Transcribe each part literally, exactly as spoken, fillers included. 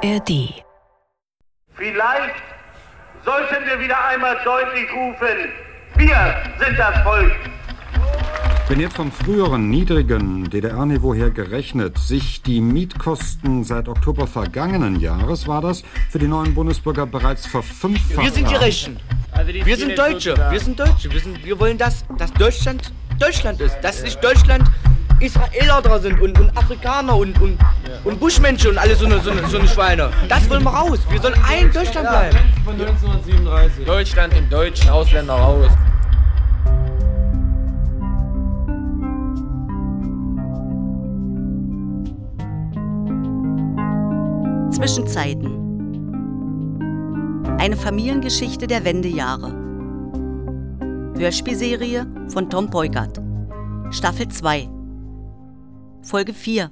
R D. Vielleicht sollten wir wieder einmal deutlich rufen, wir sind das Volk. Wenn jetzt vom früheren niedrigen D D R-Niveau her gerechnet sich die Mietkosten seit Oktober vergangenen Jahres, war das für die neuen Bundesbürger bereits verfünffacht. Wir sind die Rechten. Wir sind Deutsche. Wir sind Deutsche. Wir, sind, wir wollen, das, dass Deutschland Deutschland ist. Dass nicht Deutschland Israeler da sind und, und Afrikaner und, und, und Buschmenschen und alle so eine, so, eine, so eine Schweine. Das wollen wir raus. Wir sollen ein Deutschland bleiben. Von neunzehnhundertsiebenunddreißig. Deutschland den Deutschen, Ausländer raus. Zwischenzeiten. Eine Familiengeschichte der Wendejahre. Hörspielserie von Tom Peugert. Staffel zwei. Folge vier.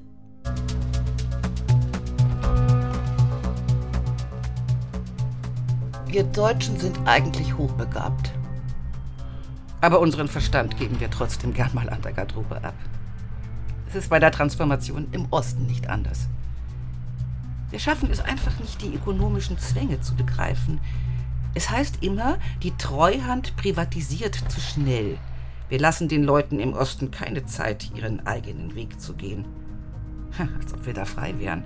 Wir Deutschen sind eigentlich hochbegabt. Aber unseren Verstand geben wir trotzdem gern mal an der Garderobe ab. Es ist bei der Transformation im Osten nicht anders. Wir schaffen es einfach nicht, die ökonomischen Zwänge zu begreifen. Es heißt immer, die Treuhand privatisiert zu schnell. Wir lassen den Leuten im Osten keine Zeit, ihren eigenen Weg zu gehen. Als ob wir da frei wären.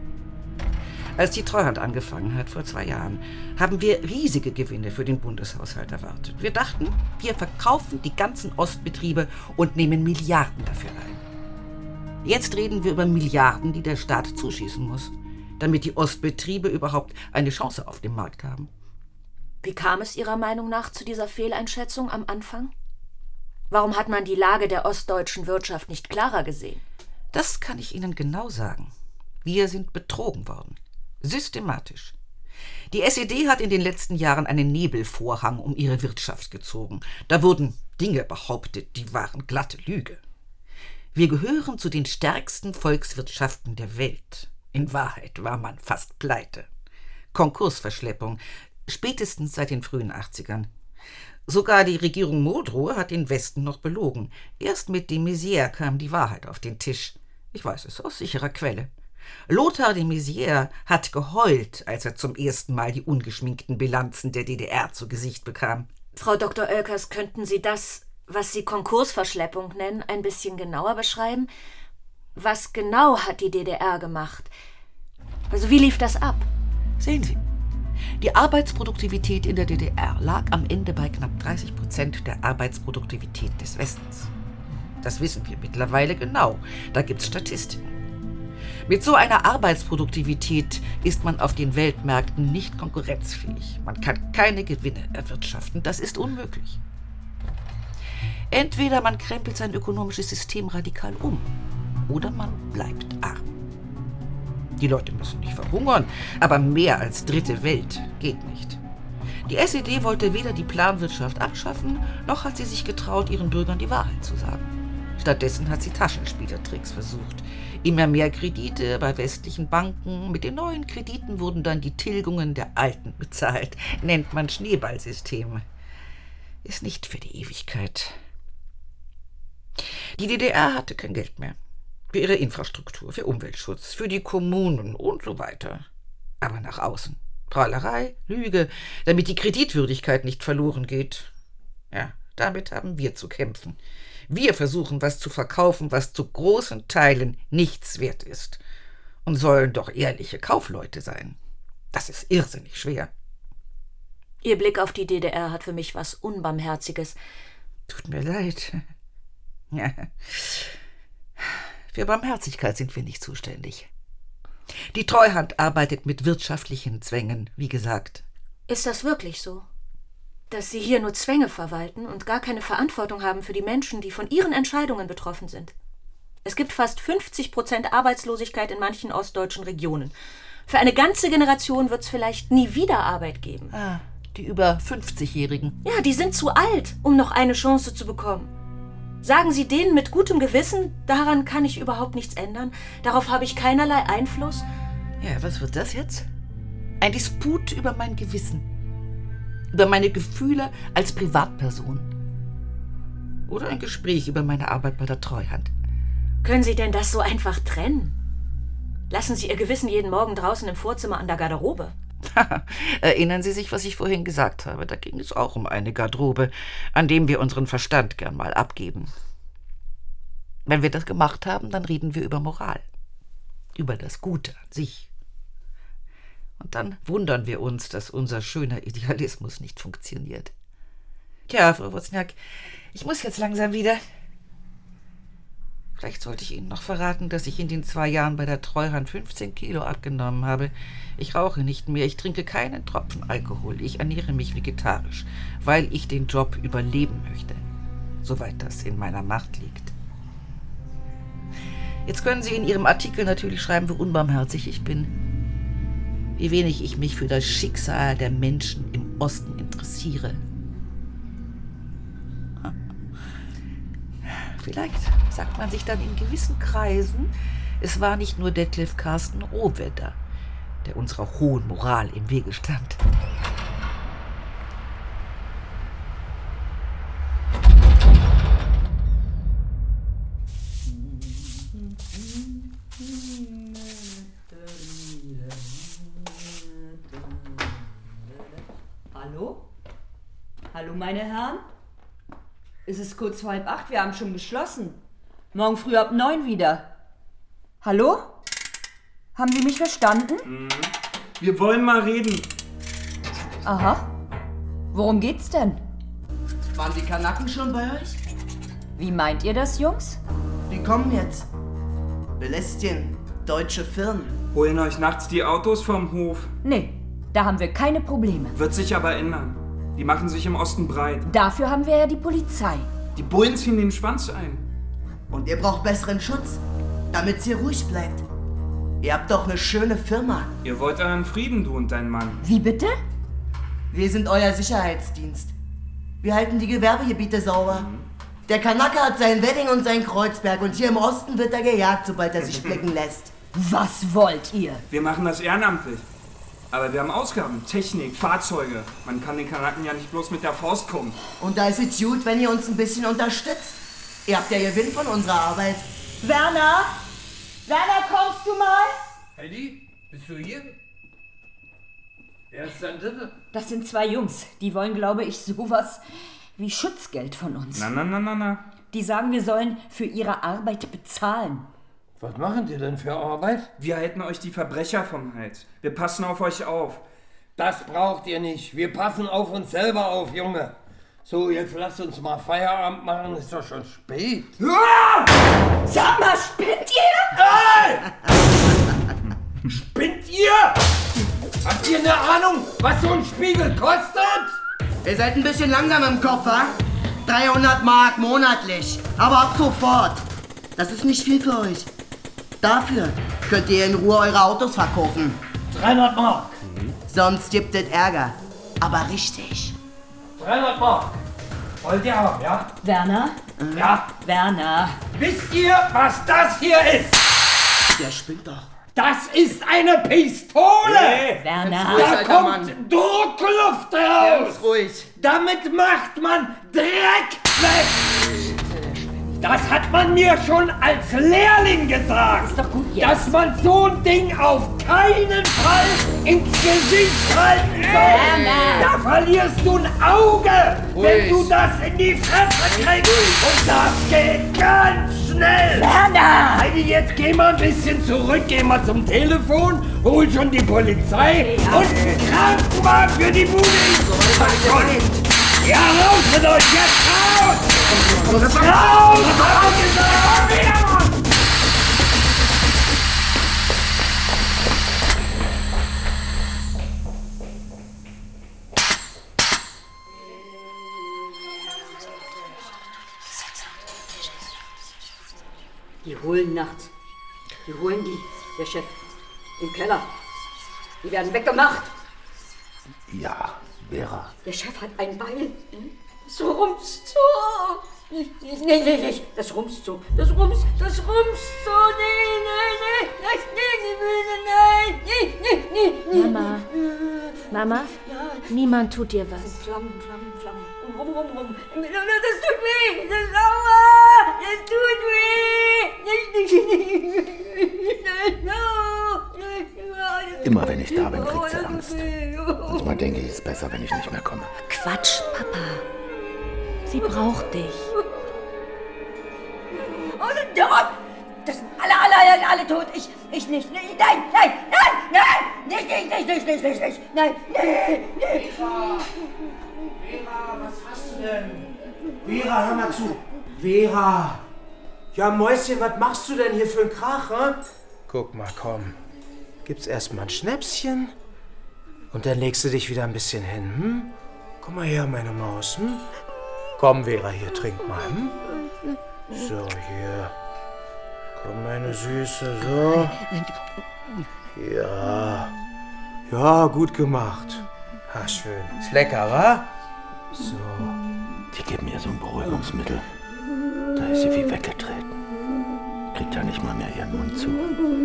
Als die Treuhand angefangen hat, vor zwei Jahren, haben wir riesige Gewinne für den Bundeshaushalt erwartet. Wir dachten, wir verkaufen die ganzen Ostbetriebe und nehmen Milliarden dafür ein. Jetzt reden wir über Milliarden, die der Staat zuschießen muss, damit die Ostbetriebe überhaupt eine Chance auf dem Markt haben. Wie kam es Ihrer Meinung nach zu dieser Fehleinschätzung am Anfang? Warum hat man die Lage der ostdeutschen Wirtschaft nicht klarer gesehen? Das kann ich Ihnen genau sagen. Wir sind betrogen worden. Systematisch. Die S E D hat in den letzten Jahren einen Nebelvorhang um ihre Wirtschaft gezogen. Da wurden Dinge behauptet, die waren glatte Lüge. Wir gehören zu den stärksten Volkswirtschaften der Welt. In Wahrheit war man fast pleite. Konkursverschleppung, spätestens seit den frühen achtzigern. Sogar die Regierung Modrow hat den Westen noch belogen. Erst mit de Maizière kam die Wahrheit auf den Tisch. Ich weiß es aus sicherer Quelle. Lothar de Maizière hat geheult, als er zum ersten Mal die ungeschminkten Bilanzen der D D R zu Gesicht bekam. Frau Doktor Oelkers, könnten Sie das, was Sie Konkursverschleppung nennen, ein bisschen genauer beschreiben? Was genau hat die D D R gemacht? Also wie lief das ab? Sehen Sie, die Arbeitsproduktivität in der D D R lag am Ende bei knapp dreißig Prozent der Arbeitsproduktivität des Westens. Das wissen wir mittlerweile genau. Da gibt's Statistiken. Mit so einer Arbeitsproduktivität ist man auf den Weltmärkten nicht konkurrenzfähig. Man kann keine Gewinne erwirtschaften. Das ist unmöglich. Entweder man krempelt sein ökonomisches System radikal um, oder man bleibt arm. Die Leute müssen nicht verhungern, aber mehr als dritte Welt geht nicht. Die S E D wollte weder die Planwirtschaft abschaffen, noch hat sie sich getraut, ihren Bürgern die Wahrheit zu sagen. Stattdessen hat sie Taschenspielertricks versucht. Immer mehr Kredite bei westlichen Banken. Mit den neuen Krediten wurden dann die Tilgungen der alten bezahlt. Nennt man Schneeballsystem. Ist nicht für die Ewigkeit. Die D D R hatte kein Geld mehr. Für ihre Infrastruktur, für Umweltschutz, für die Kommunen und so weiter. Aber nach außen. Prahlerei, Lüge, damit die Kreditwürdigkeit nicht verloren geht. Ja, damit haben wir zu kämpfen. Wir versuchen, was zu verkaufen, was zu großen Teilen nichts wert ist. Und sollen doch ehrliche Kaufleute sein. Das ist irrsinnig schwer. Ihr Blick auf die D D R hat für mich was Unbarmherziges. Tut mir leid. Ja. Für Barmherzigkeit sind wir nicht zuständig. Die Treuhand arbeitet mit wirtschaftlichen Zwängen, wie gesagt. Ist das wirklich so? Dass Sie hier nur Zwänge verwalten und gar keine Verantwortung haben für die Menschen, die von Ihren Entscheidungen betroffen sind? Es gibt fast fünfzig Prozent Arbeitslosigkeit in manchen ostdeutschen Regionen. Für eine ganze Generation wird es vielleicht nie wieder Arbeit geben. Ah, die über fünfzigjährigen. Ja, die sind zu alt, um noch eine Chance zu bekommen. Sagen Sie denen mit gutem Gewissen, daran kann ich überhaupt nichts ändern, darauf habe ich keinerlei Einfluss? Ja, was wird das jetzt? Ein Disput über mein Gewissen. Über meine Gefühle als Privatperson. Oder ein Gespräch über meine Arbeit bei der Treuhand. Können Sie denn das so einfach trennen? Lassen Sie Ihr Gewissen jeden Morgen draußen im Vorzimmer an der Garderobe. Erinnern Sie sich, was ich vorhin gesagt habe? Da ging es auch um eine Garderobe, an dem wir unseren Verstand gern mal abgeben. Wenn wir das gemacht haben, dann reden wir über Moral. Über das Gute an sich. Und dann wundern wir uns, dass unser schöner Idealismus nicht funktioniert. Tja, Frau Wozniak, ich muss jetzt langsam wieder. Vielleicht sollte ich Ihnen noch verraten, dass ich in den zwei Jahren bei der Treuhand fünfzehn Kilo abgenommen habe. Ich rauche nicht mehr, ich trinke keinen Tropfen Alkohol. Ich ernähre mich vegetarisch, weil ich den Job überleben möchte. Soweit das in meiner Macht liegt. Jetzt können Sie in Ihrem Artikel natürlich schreiben, wie unbarmherzig ich bin. Wie wenig ich mich für das Schicksal der Menschen im Osten interessiere. Vielleicht sagt man sich dann in gewissen Kreisen, es war nicht nur Detlef Carsten Rohwedder, der unserer hohen Moral im Wege stand. Hallo? Hallo, meine Herren? Es ist kurz vor halb acht, wir haben schon beschlossen. Morgen früh ab neun wieder. Hallo? Haben Sie mich verstanden? Mhm. Wir wollen mal reden. Aha. Worum geht's denn? Waren die Kanaken schon bei euch? Wie meint ihr das, Jungs? Die kommen jetzt. Belestien, deutsche Firmen. Holen euch nachts die Autos vom Hof. Nee, da haben wir keine Probleme. Wird sich aber ändern. Die machen sich im Osten breit. Dafür haben wir ja die Polizei. Die Bullen ziehen den Schwanz ein. Und ihr braucht besseren Schutz, damit es hier ruhig bleibt. Ihr habt doch eine schöne Firma. Ihr wollt euren Frieden, du und dein Mann. Wie bitte? Wir sind euer Sicherheitsdienst. Wir halten die Gewerbegebiete sauber. Mhm. Der Kanake hat sein Wedding und sein Kreuzberg und hier im Osten wird er gejagt, sobald er sich blicken lässt. Was wollt ihr? Wir machen das ehrenamtlich. Aber wir haben Ausgaben, Technik, Fahrzeuge. Man kann den Kanaken ja nicht bloß mit der Faust kommen. Und da ist es gut, wenn ihr uns ein bisschen unterstützt. Ihr habt ja Gewinn von unserer Arbeit. Werner? Werner, kommst du mal? Heidi, bist du hier? Wer ist dein Dritte? Das sind zwei Jungs. Die wollen, glaube ich, sowas wie Schutzgeld von uns. Na, na, na, na, na. Die sagen, wir sollen für ihre Arbeit bezahlen. Was machen die denn für Arbeit? Wir halten euch die Verbrecher vom Hals. Wir passen auf euch auf. Das braucht ihr nicht. Wir passen auf uns selber auf, Junge. So, jetzt lasst uns mal Feierabend machen. Ist doch schon spät. Ah! Sag mal, spinnt ihr? Hey! Spinnt ihr? Habt ihr eine Ahnung, was so ein Spiegel kostet? Ihr seid ein bisschen langsam im Kopf, wa? dreihundert Mark monatlich. Aber ab sofort. Das ist nicht viel für euch. Dafür könnt ihr in Ruhe eure Autos verkaufen. dreihundert Mark. Sonst gibt es Ärger. Aber richtig. dreihundert Mark. Wollt ihr haben, ja? Werner? Mhm. Ja. Werner. Wisst ihr, was das hier ist? Der spinnt doch. Das ist eine Pistole! Nee. Werner. Da Alter kommt Mann. Druckluft raus! Ganz ruhig. Damit macht man Dreck weg! Das hat man mir schon als Lehrling gesagt! Ist doch gut jetzt. Dass man so ein Ding auf keinen Fall ins Gesicht halten soll! Werner. Da verlierst du ein Auge, wenn du das in die Fresse kriegst! Und das geht ganz schnell! Werner! Heidi, jetzt geh mal ein bisschen zurück, geh mal zum Telefon, hol schon die Polizei Ja. und einen Krankenwagen für die Bude. Ja, raus mit euch, jetzt raus! Raus! Raus! Raus! Wieder, Mann! Die holen nachts. Die holen die, der Chef. Im Keller. Die werden weggemacht. Ja, Vera. Der Chef hat ein Beil. Das rumst so. Nee, nee, nee, das rumst so. Das rumst, das rumst so. Nee, nee, nee, nee, nee, nee, nee, nee, nee. Mama, Mama, Ja. niemand tut dir was. Flammen, Flammen, Flammen. Und rum, rum, rum. Das tut weh. Das ist aua. Das tut weh. Immer wenn ich da bin, kriegt sie Angst. Manchmal denke ich, es ist besser, wenn ich nicht mehr komme. Quatsch, Papa. Sie braucht dich. Oh, das sind alle, alle, alle, alle tot. Ich, ich nicht. Nein, nein, nein, nein, nein. Nicht, nicht, nicht, nicht, nicht, nicht, nicht. Nein, nein, nein. Vera, Vera, was hast du denn? Vera, hör mal zu. Vera. Ja, Mäuschen, was machst du denn hier für einen Krach, hä? Guck mal, komm. Gibt's erst mal ein Schnäpschen und dann legst du dich wieder ein bisschen hin, hm? Komm mal her, meine Maus, hm? Komm, Vera, hier, trink mal, hm? So, hier. Komm, meine Süße, so. Ja. Ja, gut gemacht. Ha, schön. Ist lecker, wa? So. Die gibt mir so ein Beruhigungsmittel. Da ist sie wie weggetreten. Kriegt ja nicht mal mehr ihren Mund zu.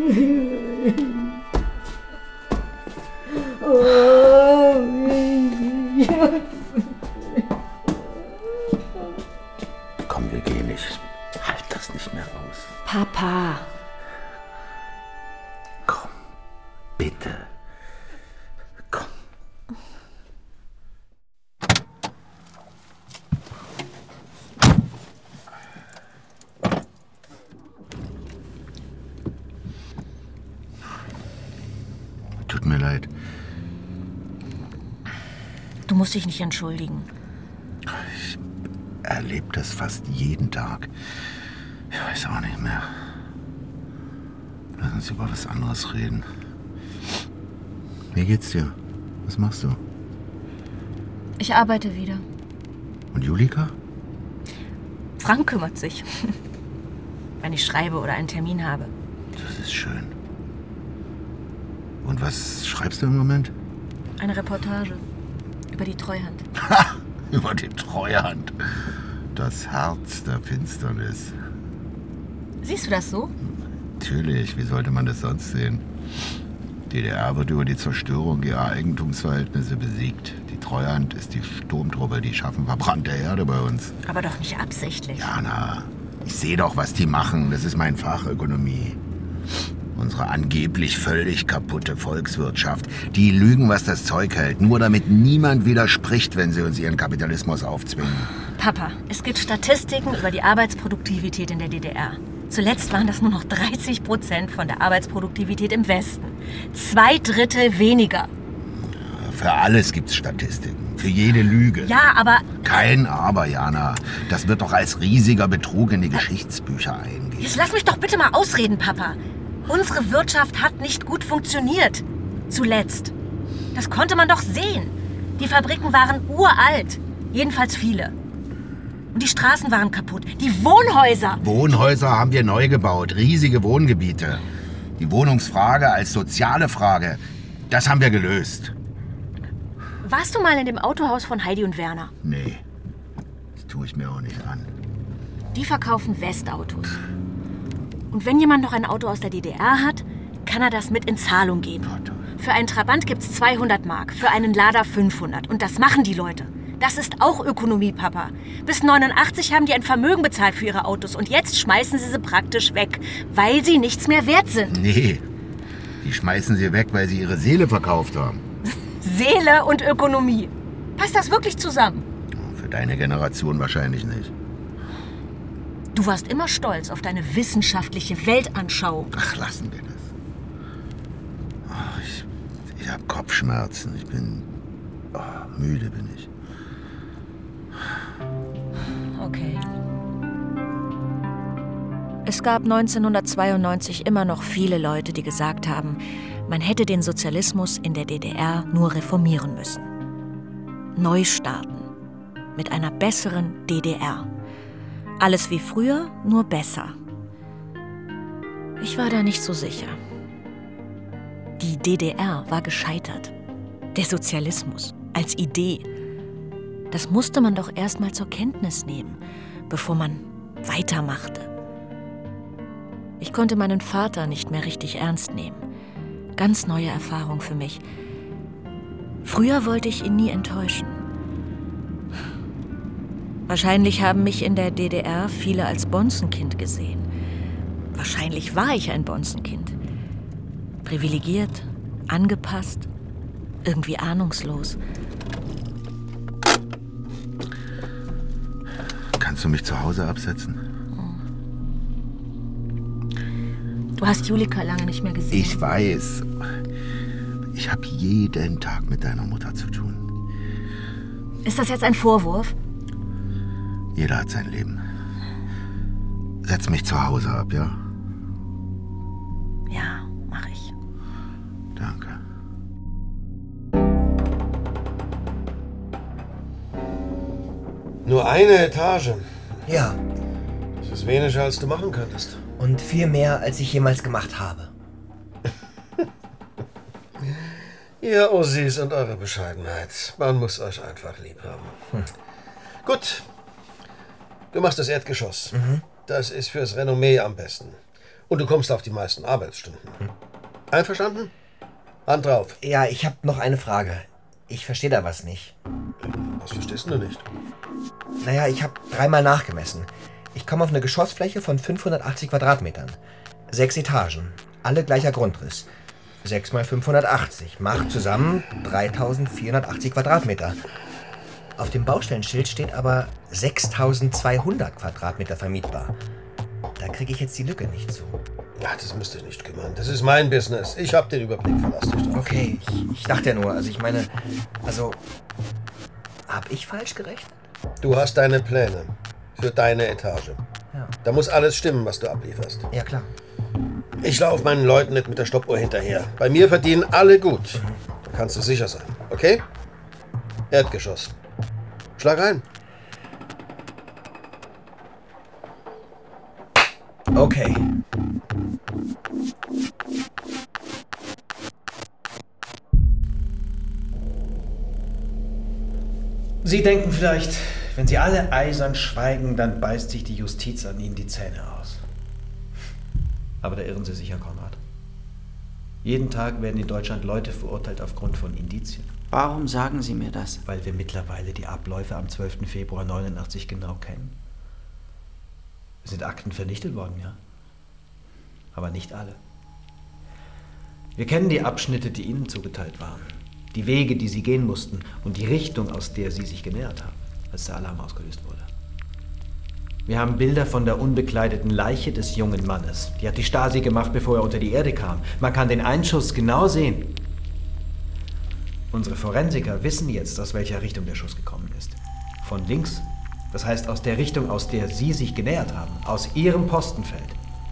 Komm, wir gehen. Ich halt das nicht mehr aus. Papa. Komm, bitte. Komm. Tut mir leid. Du musst dich nicht entschuldigen. Ich erlebe das fast jeden Tag. Ich weiß auch nicht mehr. Lass uns über was anderes reden. Wie geht's dir? Was machst du? Ich arbeite wieder. Und Julika? Frank kümmert sich. Wenn ich schreibe oder einen Termin habe. Das ist schön. Und was schreibst du im Moment? Eine Reportage über die Treuhand. Ha! Über die Treuhand. Das Herz der Finsternis. Siehst du das so? Natürlich, wie sollte man das sonst sehen? Die D D R wird über die Zerstörung ihrer Eigentumsverhältnisse besiegt. Die Treuhand ist die Sturmtruppe, die schaffen verbrannte Erde bei uns. Aber doch nicht absichtlich. Jana, ich sehe doch, was die machen. Das ist mein Fach Ökonomie. Unsere angeblich völlig kaputte Volkswirtschaft. Die lügen, was das Zeug hält, nur damit niemand widerspricht, wenn sie uns ihren Kapitalismus aufzwingen. Papa, es gibt Statistiken über die Arbeitsproduktivität in der D D R. Zuletzt waren das nur noch dreißig Prozent von der Arbeitsproduktivität im Westen. Zwei Drittel weniger. Für alles gibt's Statistiken. Für jede Lüge. Ja, aber... Kein Aber, Jana. Das wird doch als riesiger Betrug in die Geschichtsbücher eingehen. Jetzt lass mich doch bitte mal ausreden, Papa. Unsere Wirtschaft hat nicht gut funktioniert. Zuletzt. Das konnte man doch sehen. Die Fabriken waren uralt. Jedenfalls viele. Und die Straßen waren kaputt. Die Wohnhäuser. Wohnhäuser haben wir neu gebaut. Riesige Wohngebiete. Die Wohnungsfrage als soziale Frage, das haben wir gelöst. Warst du mal in dem Autohaus von Heidi und Werner? Nee, das tue ich mir auch nicht an. Die verkaufen Westautos. Und wenn jemand noch ein Auto aus der D D R hat, kann er das mit in Zahlung geben. Für einen Trabant gibt's zweihundert Mark, für einen Lada fünfhundert. Und das machen die Leute. Das ist auch Ökonomie, Papa. Bis neunundachtzig haben die ein Vermögen bezahlt für ihre Autos. Und jetzt schmeißen sie sie praktisch weg, weil sie nichts mehr wert sind. Nee, die schmeißen sie weg, weil sie ihre Seele verkauft haben. Seele und Ökonomie. Passt das wirklich zusammen? Für deine Generation wahrscheinlich nicht. Du warst immer stolz auf deine wissenschaftliche Weltanschauung. Ach, lassen wir das. Oh, ich ich habe Kopfschmerzen. Ich bin... Oh, müde bin ich. Okay. Es gab neunzehnhundertzweiundneunzig immer noch viele Leute, die gesagt haben, man hätte den Sozialismus in der D D R nur reformieren müssen. Neu starten. Mit einer besseren D D R. Alles wie früher, nur besser. Ich war da nicht so sicher. Die D D R war gescheitert. Der Sozialismus als Idee. Das musste man doch erst mal zur Kenntnis nehmen, bevor man weitermachte. Ich konnte meinen Vater nicht mehr richtig ernst nehmen. Ganz neue Erfahrung für mich. Früher wollte ich ihn nie enttäuschen. Wahrscheinlich haben mich in der D D R viele als Bonzenkind gesehen. Wahrscheinlich war ich ein Bonzenkind. Privilegiert, angepasst, irgendwie ahnungslos. Kannst du mich zu Hause absetzen? Du hast Julika lange nicht mehr gesehen. Ich weiß. Ich habe jeden Tag mit deiner Mutter zu tun. Ist das jetzt ein Vorwurf? Jeder hat sein Leben. Setz mich zu Hause ab, ja? Ja, mach ich. Danke. Nur eine Etage. Ja. Das ist weniger, als du machen könntest. Und viel mehr, als ich jemals gemacht habe. Ihr Ossis und eure Bescheidenheit. Man muss euch einfach lieb haben. Hm. Gut. Du machst das Erdgeschoss. Mhm. Das ist fürs Renommee am besten. Und du kommst auf die meisten Arbeitsstunden. Mhm. Einverstanden? Hand drauf. Ja, ich habe noch eine Frage. Ich verstehe da was nicht. Was verstehst du nicht? Naja, ich habe dreimal nachgemessen. Ich komme auf eine Geschossfläche von fünfhundertachtzig Quadratmetern. Sechs Etagen. Alle gleicher Grundriss. sechs mal fünfhundertachtzig macht zusammen dreitausendvierhundertachtzig Quadratmeter. Auf dem Baustellenschild steht aber sechstausendzweihundert Quadratmeter vermietbar. Da kriege ich jetzt die Lücke nicht zu. Ja, das müsst ihr nicht kümmern. Das ist mein Business. Ich habe den Überblick, verlass dich drauf. Okay, ich, ich dachte ja nur, also ich meine, also, hab ich falsch gerechnet? Du hast deine Pläne für deine Etage. Ja. Da muss alles stimmen, was du ablieferst. Ja, klar. Ich laufe meinen Leuten nicht mit der Stoppuhr hinterher. Bei mir verdienen alle gut. Da kannst du sicher sein, okay? Erdgeschoss. Schlag ein. Okay. Sie denken vielleicht, wenn Sie alle eisern schweigen, dann beißt sich die Justiz an Ihnen die Zähne aus. Aber da irren Sie sich, Herr Konrad. Jeden Tag werden in Deutschland Leute verurteilt aufgrund von Indizien. Warum sagen Sie mir das? Weil wir mittlerweile die Abläufe am zwölften Februar neunundachtzig genau kennen. Es sind Akten vernichtet worden, ja. Aber nicht alle. Wir kennen die Abschnitte, die Ihnen zugeteilt waren. Die Wege, die Sie gehen mussten und die Richtung, aus der Sie sich genähert haben, als der Alarm ausgelöst wurde. Wir haben Bilder von der unbekleideten Leiche des jungen Mannes. Die hat die Stasi gemacht, bevor er unter die Erde kam. Man kann den Einschuss genau sehen. Unsere Forensiker wissen jetzt, aus welcher Richtung der Schuss gekommen ist. Von links, das heißt aus der Richtung, aus der Sie sich genähert haben, aus Ihrem Postenfeld.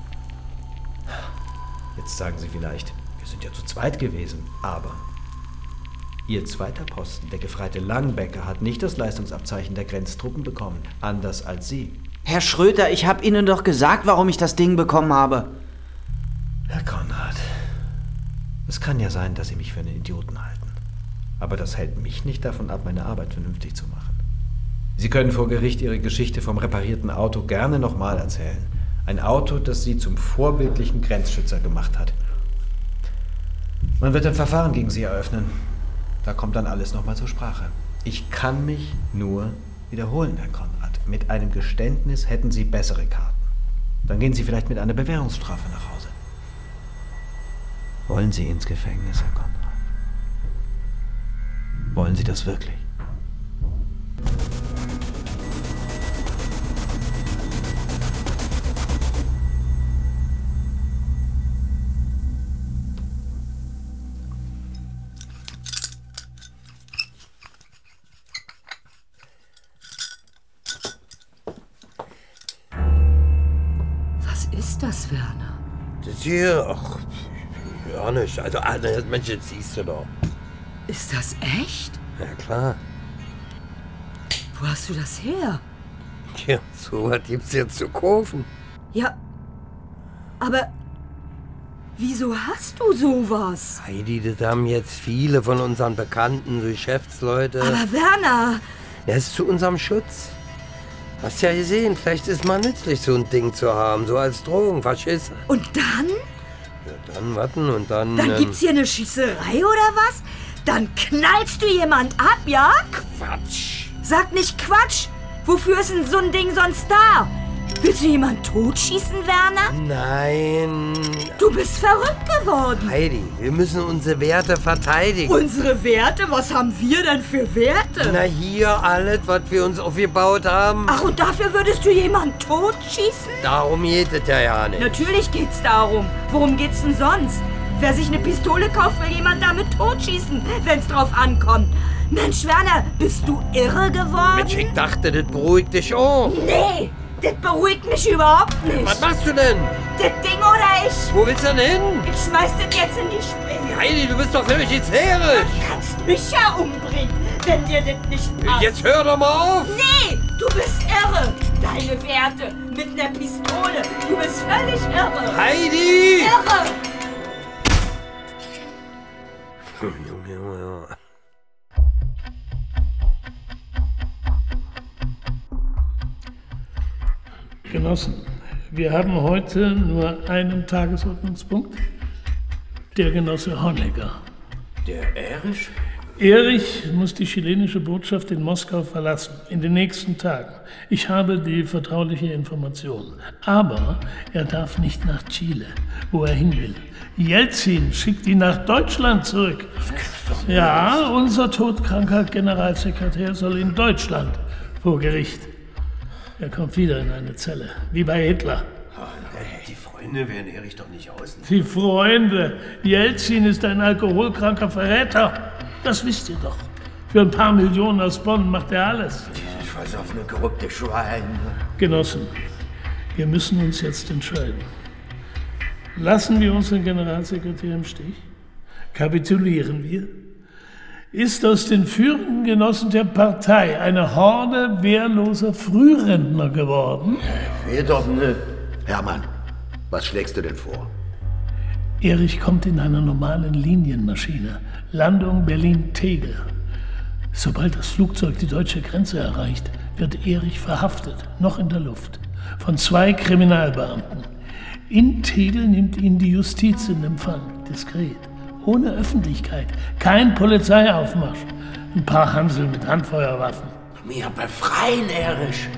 Jetzt sagen Sie vielleicht, wir sind ja zu zweit gewesen, aber Ihr zweiter Posten, der Gefreite Langbecker, hat nicht das Leistungsabzeichen der Grenztruppen bekommen, anders als Sie. Herr Schröter, ich habe Ihnen doch gesagt, warum ich das Ding bekommen habe. Herr Konrad, es kann ja sein, dass Sie mich für einen Idioten halten. Aber das hält mich nicht davon ab, meine Arbeit vernünftig zu machen. Sie können vor Gericht Ihre Geschichte vom reparierten Auto gerne nochmal erzählen. Ein Auto, das Sie zum vorbildlichen Grenzschützer gemacht hat. Man wird ein Verfahren gegen Sie eröffnen. Da kommt dann alles nochmal zur Sprache. Ich kann mich nur wiederholen, Herr Konrad. Mit einem Geständnis hätten Sie bessere Karten. Dann gehen Sie vielleicht mit einer Bewährungsstrafe nach Hause. Wollen Sie ins Gefängnis, Herr Konrad? Wollen Sie das wirklich? ist das, Werner? Das hier, ach, ja nicht. Also, Alter, Mensch, jetzt siehst du doch. Ist das echt? Ja, klar. Wo hast du das her? Ja, so was gibt's jetzt zu kaufen. Ja, aber wieso hast du sowas? Heidi, das haben jetzt viele von unseren Bekannten, so Geschäftsleute. Aber Werner! Er ist zu unserem Schutz. Hast ja gesehen, vielleicht ist mal nützlich, so ein Ding zu haben, so als Drogen, Faschist. Und dann? Ja, dann warten und dann... Dann ähm, gibt's hier eine Schießerei oder was? Dann knallst du jemand ab, ja? Quatsch. Sag nicht Quatsch! Wofür ist denn so ein Ding sonst da? Willst du jemanden totschießen, Werner? Nein. Du bist verrückt geworden. Heidi, wir müssen unsere Werte verteidigen. Unsere Werte? Was haben wir denn für Werte? Na hier, alles, was wir uns aufgebaut haben. Ach, und dafür würdest du jemanden totschießen? Darum geht es ja ja nicht. Natürlich geht's darum. Worum geht's denn sonst? Wer sich eine Pistole kauft, will jemand damit totschießen, wenn's drauf ankommt. Mensch, Werner, bist du irre geworden? Mensch, ich dachte, das beruhigt dich auch. Nee, das beruhigt mich überhaupt nicht. Was machst du denn? Das Ding oder ich? Wo willst du denn hin? Ich schmeiß das jetzt in die Spree. Heidi, du bist doch völlig hysterisch. Du kannst mich ja umbringen, wenn dir das nicht passt. Jetzt hör doch mal auf. Nee, du bist irre. Deine Werte mit einer Pistole. Du bist völlig irre. Heidi! Irre! Junge, Junge, Junge. Genossen, wir haben heute nur einen Tagesordnungspunkt. Der Genosse Honecker. Der Erich? Erich muss die chilenische Botschaft in Moskau verlassen, in den nächsten Tagen. Ich habe die vertrauliche Information. Aber er darf nicht nach Chile, wo er hin will. Jelzin schickt ihn nach Deutschland zurück. Ja, unser todkranker Generalsekretär soll in Deutschland vor Gericht. Er kommt wieder in eine Zelle, wie bei Hitler. Die Freunde werden Erich doch nicht aus. Die Freunde. Jelzin ist ein alkoholkranker Verräter. Das wisst ihr doch. Für ein paar Millionen aus Bonn macht er alles. Ich weiß auf eine korrupte Schwein. Genossen, wir müssen uns jetzt entscheiden. Lassen wir unseren Generalsekretär im Stich? Kapitulieren wir? Ist aus den führenden Genossen der Partei eine Horde wehrloser Frührentner geworden? Wir doch nicht. Hermann, was schlägst du denn vor? Erich kommt in einer normalen Linienmaschine. Landung Berlin-Tegel. Sobald das Flugzeug die deutsche Grenze erreicht, wird Erich verhaftet, noch in der Luft, von zwei Kriminalbeamten. In Tegel nimmt ihn die Justiz in Empfang, diskret, ohne Öffentlichkeit, kein Polizeiaufmarsch, ein paar Hansel mit Handfeuerwaffen. Mir befreien, Erich.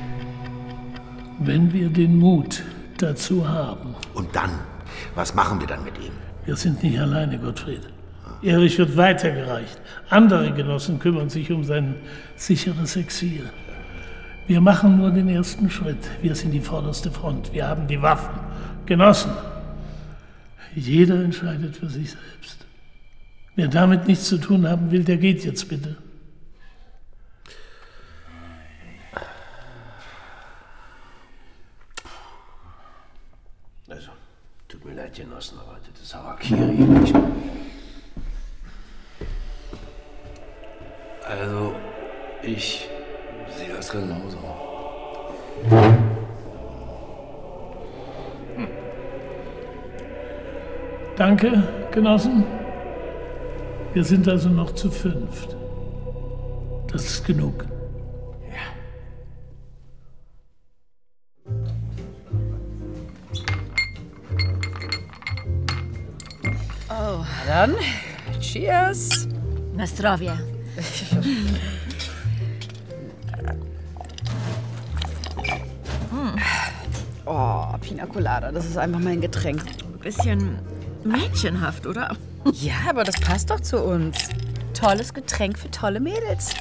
Wenn wir den Mut dazu haben. Und dann? Was machen wir dann mit ihm? Wir sind nicht alleine, Gottfried. Erich wird weitergereicht. Andere Genossen kümmern sich um sein sicheres Exil. Wir machen nur den ersten Schritt. Wir sind die vorderste Front. Wir haben die Waffen. Genossen, jeder entscheidet für sich selbst. Wer damit nichts zu tun haben will, der geht jetzt bitte. Also, tut mir leid, Genossen, aber das ist Harakiri. Ich also, ich sehe das genauso. Danke, Genossen. Wir sind also noch zu fünft. Das ist genug. Oh, dann, cheers. Na zdrowie. Oh, Pina Colada, das ist einfach mein Getränk. Bisschen mädchenhaft, oder? Ja, aber das passt doch zu uns. Tolles Getränk für tolle Mädels.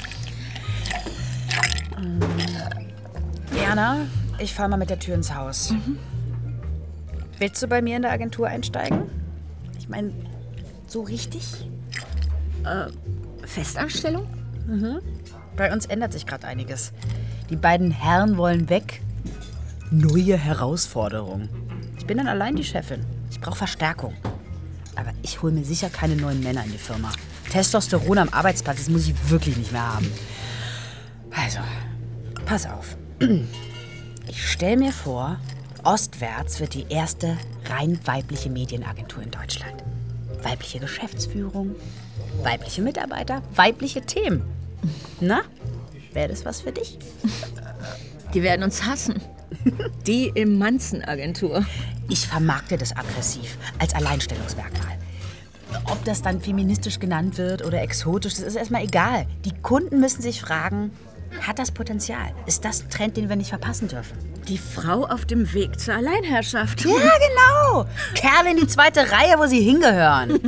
Ähm, Jana, ich fahr mal mit der Tür ins Haus. Mhm. Willst du bei mir in der Agentur einsteigen? Ich meine, so richtig? Äh, Festanstellung? Mhm. Bei uns ändert sich gerade einiges. Die beiden Herren wollen weg. Neue Herausforderung. Ich bin dann allein die Chefin. Ich brauche Verstärkung. Aber ich hole mir sicher keine neuen Männer in die Firma. Testosteron am Arbeitsplatz, das muss ich wirklich nicht mehr haben. Also, pass auf. Ich stelle mir vor, Ostwärts wird die erste rein weibliche Medienagentur in Deutschland. Weibliche Geschäftsführung, weibliche Mitarbeiter, weibliche Themen. Na, wäre das was für dich? Die werden uns hassen. Die Emanzen-Agentur. Ich vermarkte das aggressiv, als Alleinstellungsmerkmal. Ob das dann feministisch genannt wird oder exotisch, das ist erstmal egal. Die Kunden müssen sich fragen, Hat das Potenzial. Ist das ein Trend, den wir nicht verpassen dürfen. Die Frau auf dem Weg zur Alleinherrschaft. Ja, genau. Kerle in die zweite Reihe, wo sie hingehören.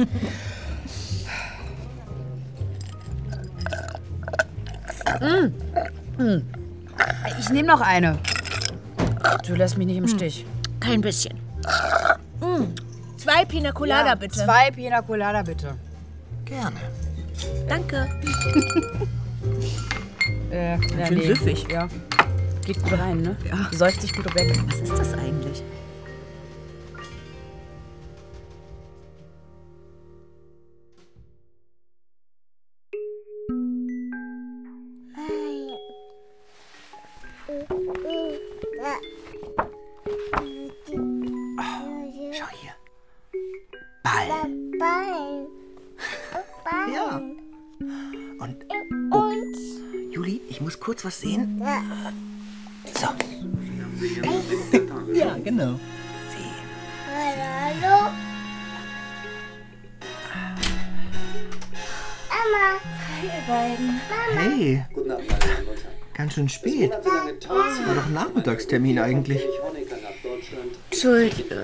mm. Mm. Ich nehme noch eine. Du lässt mich nicht im Stich. Kein bisschen. Mm. Zwei Pina Colada, ja, bitte. Zwei Pina Colada, bitte. Gerne. Danke. äh, Ganz ja, schön nee. süffig. Ja. Geht gut rein, ne? Ja. Säuft sich gut weg. Was ist das eigentlich? Schau hier. Ball. Ball. Ball. Ja. Und, oh. Juli, ich muss kurz was sehen. So. Ja, genau. Hallo. Mama. Hi, ihr beiden. Hey. Ganz schön spät. War doch Nachmittagstermin eigentlich. Entschuldige.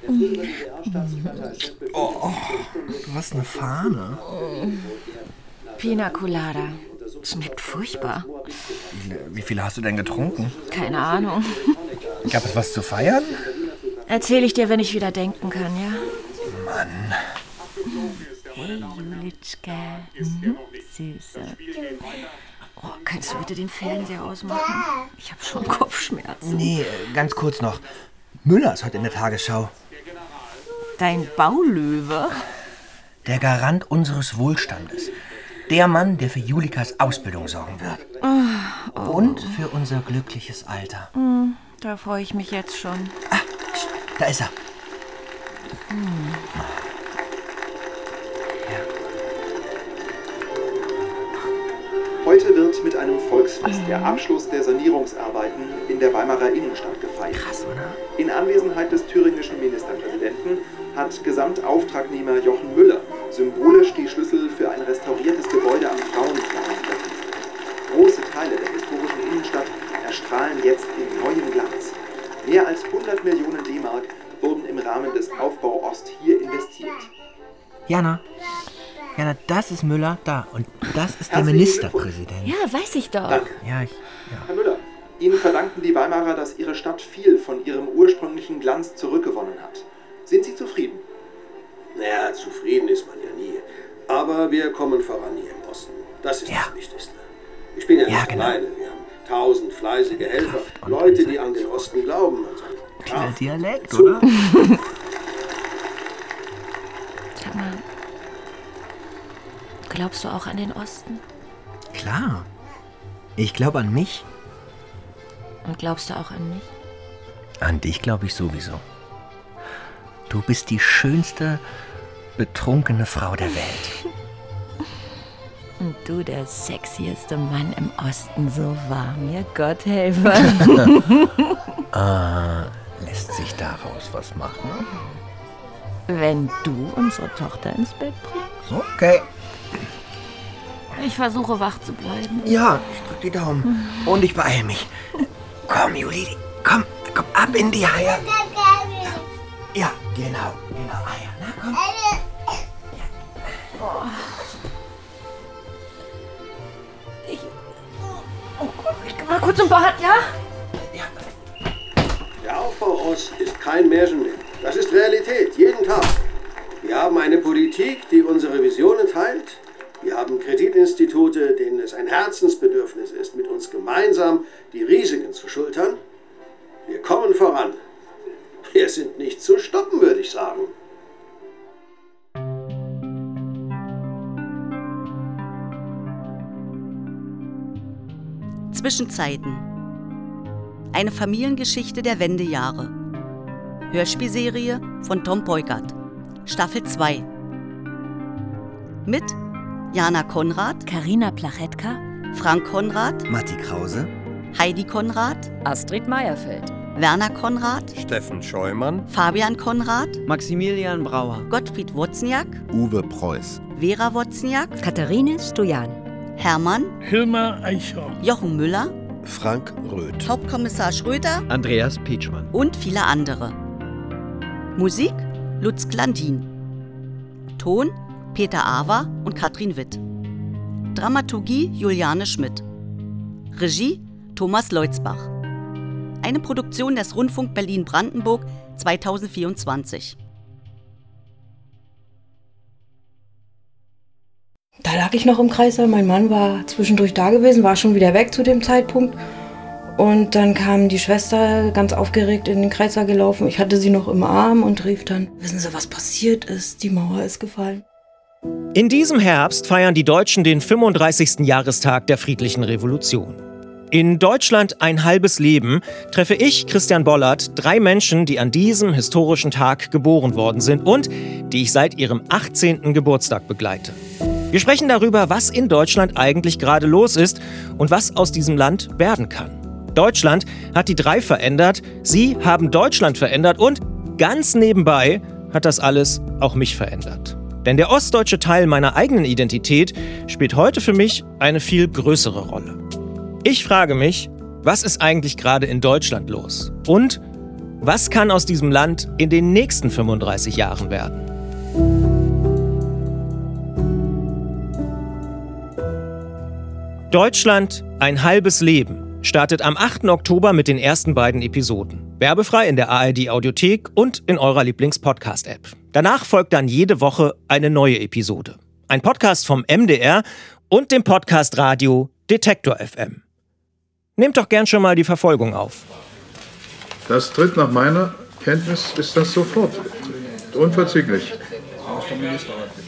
Oh, du hast eine Fahne. Pina Colada. Schmeckt furchtbar. Wie viele hast du denn getrunken? Keine Ahnung. Gab es was zu feiern? Erzähl ich dir, wenn ich wieder denken kann, ja? Mann. Hey, Julitschka. Mhm. Süße. Oh, kannst du bitte den Fernseher ausmachen? Ich habe schon Kopfschmerzen. Nee, ganz kurz noch. Müller ist heute in der Tagesschau. Dein Baulöwe? Der Garant unseres Wohlstandes. Der Mann, der für Julikas Ausbildung sorgen wird. Oh, oh. Und für unser glückliches Alter. Mm, da freue ich mich jetzt schon. Ah, da ist er. Hm. Heute wird mit einem Volksfest der Abschluss der Sanierungsarbeiten in der Weimarer Innenstadt gefeiert. Krass, oder? In Anwesenheit des thüringischen Ministerpräsidenten hat Gesamtauftragnehmer Jochen Müller symbolisch die Schlüssel für ein restauriertes Gebäude am Frauenplan übergeben. Große Teile der historischen Innenstadt erstrahlen jetzt in neuem Glanz. Mehr als hundert Millionen D-Mark wurden im Rahmen des Aufbau Ost hier investiert. Jana, Jana, das ist Müller da und das ist der Ministerpräsident. Ja, weiß ich doch. Danke. Ja, ich, ja. Herr Müller, Ihnen verdanken die Weimarer, dass Ihre Stadt viel von ihrem ursprünglichen Glanz zurückgewonnen hat. Sind Sie zufrieden? Naja, zufrieden ist man ja nie. Aber wir kommen voran hier im Osten. Das ist ja. das Wichtigste. Ich bin ja, ja nicht genau. alleine. Wir haben tausend fleißige Helfer, Leute, die an den Osten glauben. Kleiner Dialekt, oder? Sag mal, glaubst du auch an den Osten? Klar. Ich glaube an mich. Und glaubst du auch an mich? An dich glaube ich sowieso. Du bist die schönste, betrunkene Frau der Welt. Und du der sexieste Mann im Osten, so wahr mir Gott helfe. äh, lässt sich daraus was machen? Wenn du unsere Tochter ins Bett bringst. Okay. Ich versuche wach zu bleiben. Ja, ich drück die Daumen. Und ich beeile mich. Komm, Juli, komm, komm ab in die Eier. Ja, genau, genau, Eier. Na, komm. Oh. Ich, oh Gott, ich geh mal kurz im Bad, ja? Der Aufbau Ost ist kein Märchen mehr. Das ist Realität, jeden Tag. Wir haben eine Politik, die unsere Visionen teilt. Wir haben Kreditinstitute, denen es ein Herzensbedürfnis ist, mit uns gemeinsam die Risiken zu schultern. Wir kommen voran. Wir sind nicht zu stoppen, würde ich sagen. Zwischenzeiten. Eine Familiengeschichte der Wendejahre. Hörspielserie von Tom Peugert. Staffel zwei. Mit Jana Konrad, Carina Plachetka, Frank Konrad, Matti Krause, Heidi Konrad, Astrid Meierfeld, Werner Konrad, Steffen Scheumann, Fabian Konrad, Maximilian Brauer, Gottfried Wozniak, Uwe Preuß, Vera Wozniak, Katharine Stojan, Hermann, Hilmar Eichhorn, Jochen Müller, Frank Röth, Hauptkommissar Schröder, Andreas Pietschmann und viele andere. Musik Lutz Glandin. Ton Peter Awer und Katrin Witt. Dramaturgie Juliane Schmidt. Regie Thomas Leutzbach. Eine Produktion des Rundfunk Berlin-Brandenburg zweitausendvierundzwanzig. Da lag ich noch im Kreissaal. Mein Mann war zwischendurch da gewesen, war schon wieder weg zu dem Zeitpunkt. Und dann kam die Schwester ganz aufgeregt in den Kreissaal gelaufen. Ich hatte sie noch im Arm und rief dann, wissen Sie, was passiert ist? Die Mauer ist gefallen. In diesem Herbst feiern die Deutschen den fünfunddreißigsten Jahrestag der friedlichen Revolution. In Deutschland ein halbes Leben treffe ich, Christian Bollert, drei Menschen, die an diesem historischen Tag geboren worden sind und die ich seit ihrem achtzehnten Geburtstag begleite. Wir sprechen darüber, was in Deutschland eigentlich gerade los ist und was aus diesem Land werden kann. Deutschland hat die drei verändert, sie haben Deutschland verändert und ganz nebenbei hat das alles auch mich verändert. Denn der ostdeutsche Teil meiner eigenen Identität spielt heute für mich eine viel größere Rolle. Ich frage mich, was ist eigentlich gerade in Deutschland los? Und was kann aus diesem Land in den nächsten fünfunddreißig Jahren werden? Deutschland, ein halbes Leben startet am achten Oktober mit den ersten beiden Episoden. Werbefrei in der A R D-Audiothek und in eurer Lieblings-Podcast-App. Danach folgt dann jede Woche eine neue Episode. Ein Podcast vom M D R und dem Podcast-Radio Detektor F M. Nehmt doch gern schon mal die Verfolgung auf. Das tritt nach meiner Kenntnis, ist das sofort. Unverzüglich.